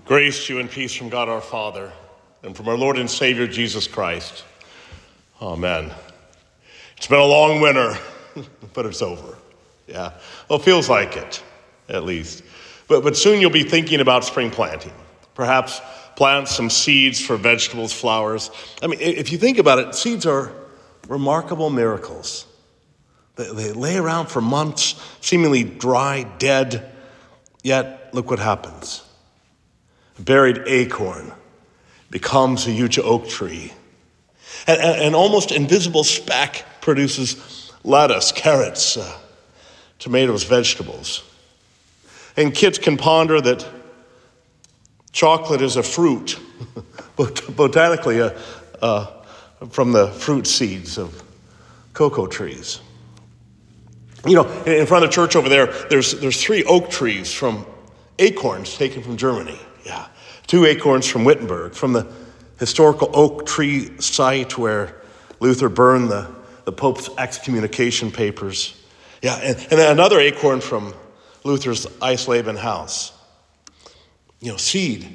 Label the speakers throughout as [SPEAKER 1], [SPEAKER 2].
[SPEAKER 1] Grace to you and peace from God our Father and from our Lord and Savior Jesus Christ. Amen. It's been a long winter, but it's over. Yeah, well, it feels like it, at least. But soon you'll be thinking about spring planting. Perhaps plant some seeds for vegetables, flowers. I mean, if you think about it, seeds are remarkable miracles. They lay around for months, seemingly dry, dead, yet look what happens. A buried acorn becomes a huge oak tree. An almost invisible speck produces lettuce, carrots, tomatoes, vegetables. And kids can ponder that chocolate is a fruit, botanically, from the fruit seeds of cocoa trees. You know, in front of the church over there, there's 3 oak trees from acorns taken from Germany. Yeah, 2 acorns from Wittenberg, from the historical oak tree site where Luther burned the Pope's excommunication papers. Yeah, and then another acorn from Luther's Eisleben house. You know, seeds.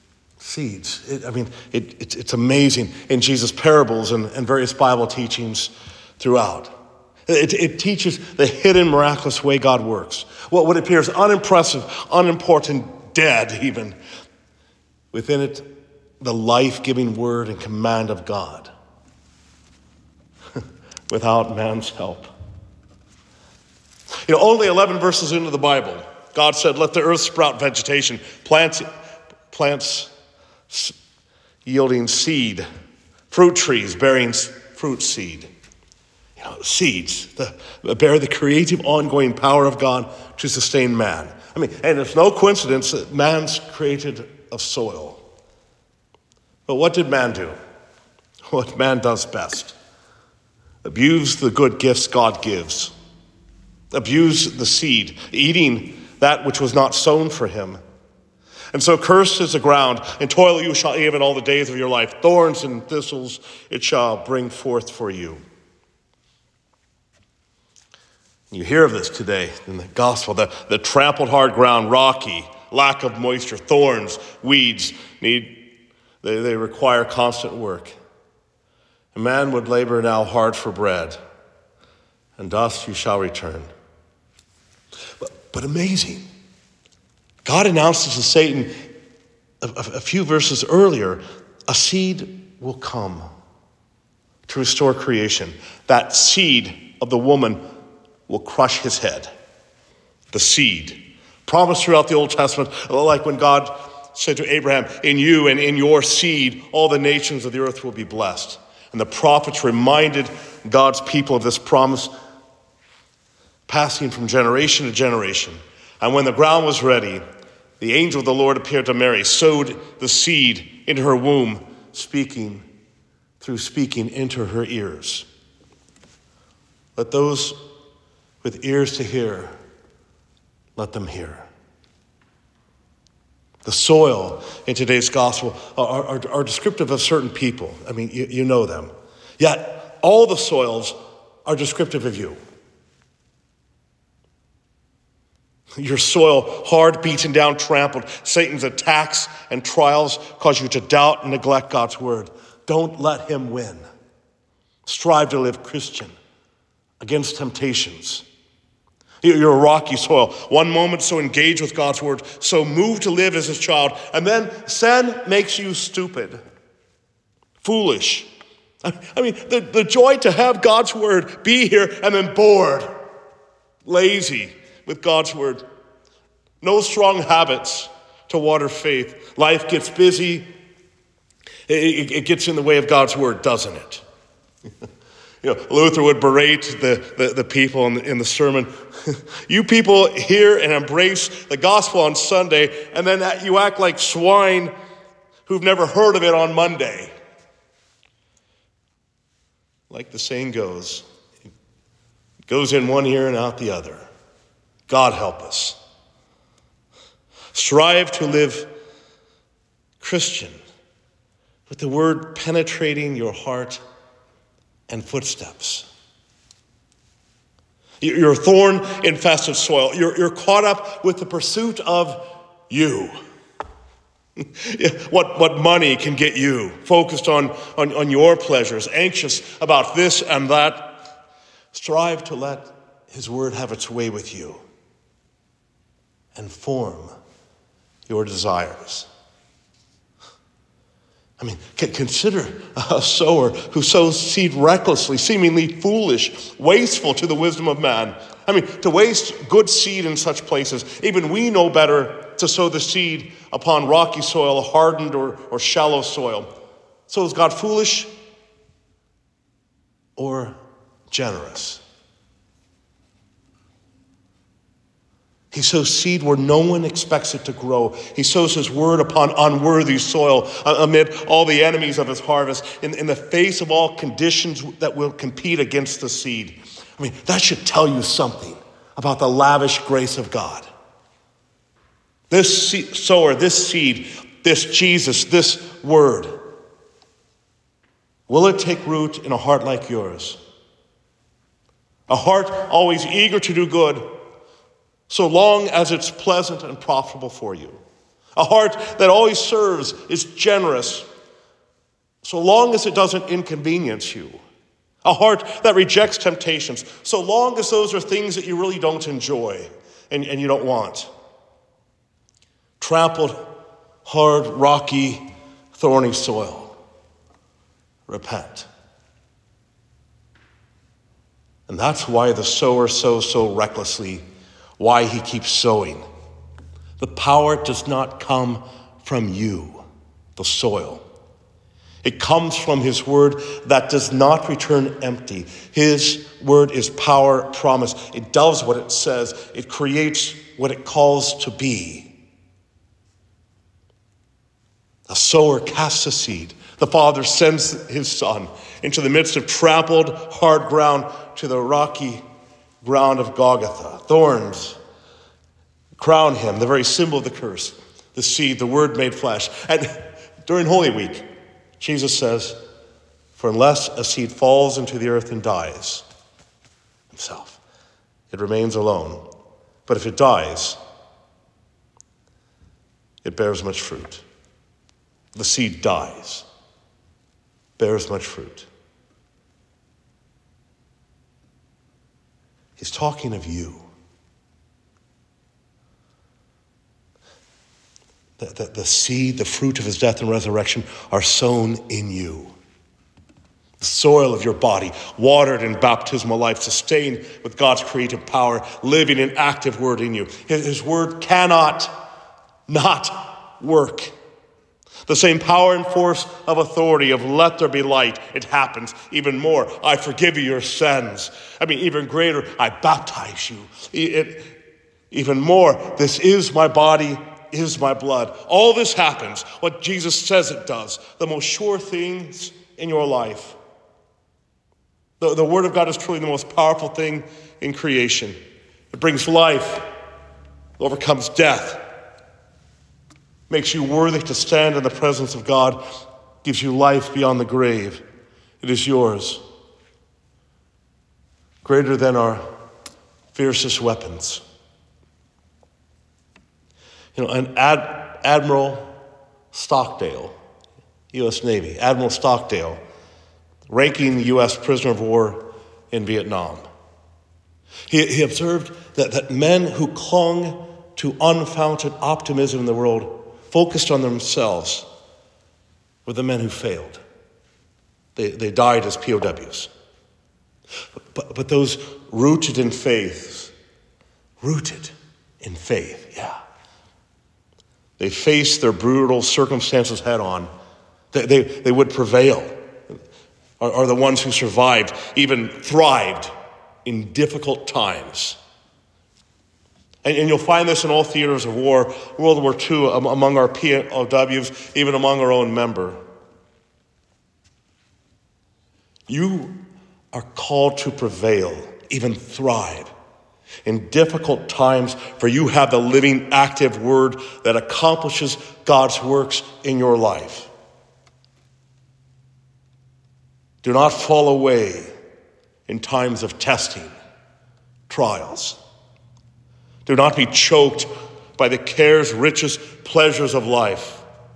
[SPEAKER 1] It's amazing in Jesus' parables and various Bible teachings throughout. It teaches the hidden, miraculous way God works. What appears unimpressive, unimportant, dead even. Within it, the life-giving word and command of God. Without man's help. You know, only 11 verses into the Bible, God said, let the earth sprout vegetation, plants yielding seed, fruit trees bearing fruit seed. You know, seeds bear the creative, ongoing power of God to sustain man. I mean, and it's no coincidence that man's created of soil. But what did man do? What man does best? Abuse the good gifts God gives. Abuse the seed, eating that which was not sown for him. And so cursed is the ground, and toil you shall eat of it all the days of your life. Thorns and thistles it shall bring forth for you. You hear of this today in the gospel, the trampled hard ground, rocky, lack of moisture, thorns, weeds, they require constant work. A man would labor now hard for bread, and dust you shall return. But amazing. God announces to Satan a few verses earlier, a seed will come to restore creation. That seed of the woman will crush his head. The seed. Promised throughout the Old Testament, like when God said to Abraham, in you and in your seed, all the nations of the earth will be blessed. And the prophets reminded God's people of this promise, passing from generation to generation. And when the ground was ready, the angel of the Lord appeared to Mary, sowed the seed into her womb, speaking into her ears. Let those with ears to hear, let them hear. The soil in today's gospel are descriptive of certain people. I mean, you know them. Yet, all the soils are descriptive of you. Your soil, hard, beaten down, trampled. Satan's attacks and trials cause you to doubt and neglect God's word. Don't let him win. Strive to live Christian against temptations. You're a rocky soil. One moment so engaged with God's word, so moved to live as his child, and then sin makes you stupid, foolish. I mean, the joy to have God's word, be here, and then bored, lazy with God's word. No strong habits to water faith. Life gets busy. It gets in the way of God's word, doesn't it? You know, Luther would berate the people in the sermon. You people hear and embrace the gospel on Sunday, and then you act like swine who've never heard of it on Monday. Like the saying goes, it goes in one ear and out the other. God help us. Strive to live Christian with the word penetrating your heart and footsteps. You're thorn-infested soil. You're caught up with the pursuit of you. What money can get you, focused on your pleasures, anxious about this and that. Strive to let his word have its way with you and form your desires. I mean, consider a sower who sows seed recklessly, seemingly foolish, wasteful to the wisdom of man. I mean, to waste good seed in such places, even we know better to sow the seed upon rocky soil, hardened or shallow soil. So is God foolish or generous? He sows seed where no one expects it to grow. He sows his word upon unworthy soil amid all the enemies of his harvest, in the face of all conditions that will compete against the seed. I mean, that should tell you something about the lavish grace of God. This sower, this seed, this Jesus, this word, will it take root in a heart like yours? A heart always eager to do good, so long as it's pleasant and profitable for you. A heart that always serves, is generous, so long as it doesn't inconvenience you. A heart that rejects temptations, so long as those are things that you really don't enjoy and you don't want. Trampled, hard, rocky, thorny soil. Repent. And that's why the sower sows so recklessly, why he keeps sowing. The power does not come from you, the soil. It comes from his word that does not return empty. His word is power, promise. It does what it says. It creates what it calls to be. A sower casts a seed. The Father sends his Son into the midst of trampled, hard ground, to the rocky ground of Golgotha. Thorns crown him, the very symbol of the curse. The seed, the word made flesh. And during Holy Week, Jesus says, for unless a seed falls into the earth and dies himself, it remains alone. But if it dies, it bears much fruit. The seed dies, bears much fruit. He's talking of you. The seed, the fruit of his death and resurrection are sown in you. The soil of your body, watered in baptismal life, sustained with God's creative power, living an active word in you. His word cannot not work. The same power and force of authority of let there be light, it happens. Even more, I forgive you your sins. I mean, even greater, I baptize you. Even more, this is my body, is my blood. All this happens, what Jesus says it does. The most sure things in your life. The word of God is truly the most powerful thing in creation. It brings life, overcomes death, makes you worthy to stand in the presence of God, gives you life beyond the grave. It is yours. Greater than our fiercest weapons. You know, and Admiral Stockdale, U.S. Navy, Admiral Stockdale, ranking the U.S. prisoner of war in Vietnam. He observed that men who clung to unfounded optimism in the world, focused on themselves, were the men who failed. They died as POWs. But those rooted in faith, yeah. They faced their brutal circumstances head on. They would prevail. Are the ones who survived, even thrived in difficult times. And you'll find this in all theaters of war, World War II, among our POWs, even among our own member. You are called to prevail, even thrive, in difficult times, for you have the living, active word that accomplishes God's works in your life. Do not fall away in times of testing, trials. Do not be choked by the cares, riches, pleasures of life.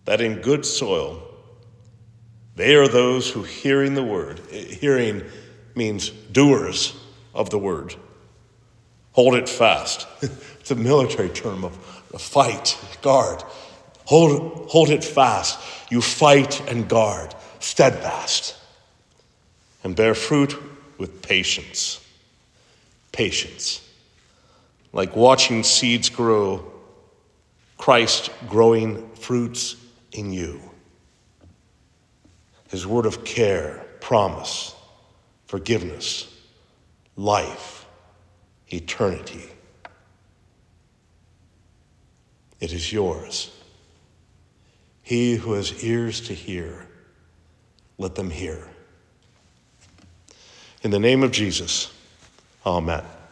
[SPEAKER 1] that in good soil, they are those who hearing the word, hearing means doers of the word, hold it fast. It's a military term of fight, guard. Hold it fast. You fight and guard, steadfast, and bear fruit with patience. Patience. Like watching seeds grow, Christ growing fruits in you. His word of care, promise, forgiveness, life, eternity. It is yours. He who has ears to hear, let them hear. In the name of Jesus, amen.